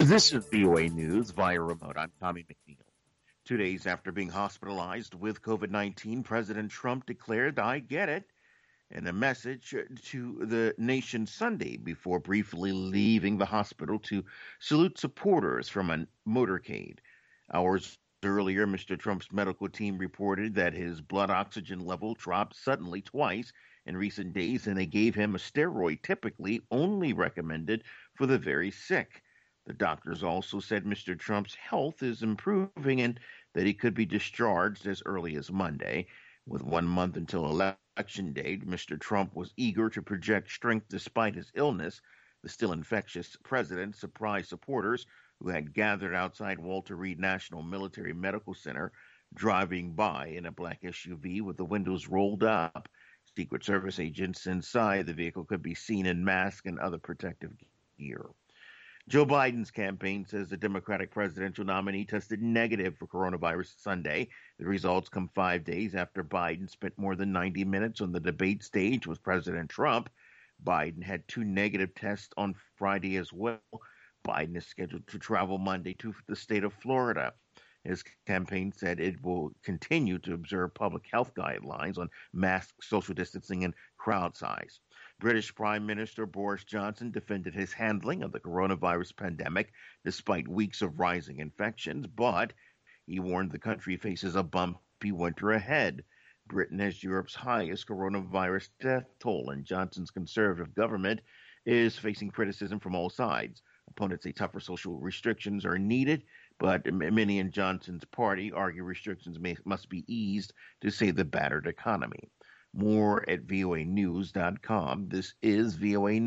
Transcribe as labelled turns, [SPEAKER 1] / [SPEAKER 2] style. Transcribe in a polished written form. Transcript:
[SPEAKER 1] This is VOA News via remote. I'm Tommy McNeil. 2 days after being hospitalized with COVID 19, President Trump declared, I get it, in a message to the nation Sunday before briefly leaving the hospital to salute supporters from a motorcade. Hours earlier, Mr. Trump's medical team reported that his blood oxygen level dropped suddenly twice in recent days, and they gave him a steroid typically only recommended for the very sick. The doctors also said Mr. Trump's health is improving and that he could be discharged as early as Monday. With 1 month until election day, Mr. Trump was eager to project strength despite his illness. The still infectious president surprised supporters who had gathered outside Walter Reed National Military Medical Center, driving by in a black SUV with the windows rolled up. Secret Service agents inside the vehicle could be seen in masks and other protective gear. Joe Biden's campaign says the Democratic presidential nominee tested negative for coronavirus Sunday. The results come 5 days after Biden spent more than 90 minutes on the debate stage with President Trump. Biden had two negative tests on Friday as well. Biden is scheduled to travel Monday to the state of Florida. His campaign said it will continue to observe public health guidelines on mask, social distancing, and crowd size. British Prime Minister Boris Johnson defended his handling of the coronavirus pandemic despite weeks of rising infections, but he warned the country faces a bumpy winter ahead. Britain has Europe's highest coronavirus death toll, and Johnson's conservative government is facing criticism from all sides. Opponents say tougher social restrictions are needed, but many in Johnson's party argue restrictions must be eased to save the battered economy. More at voanews.com. This is VOA News.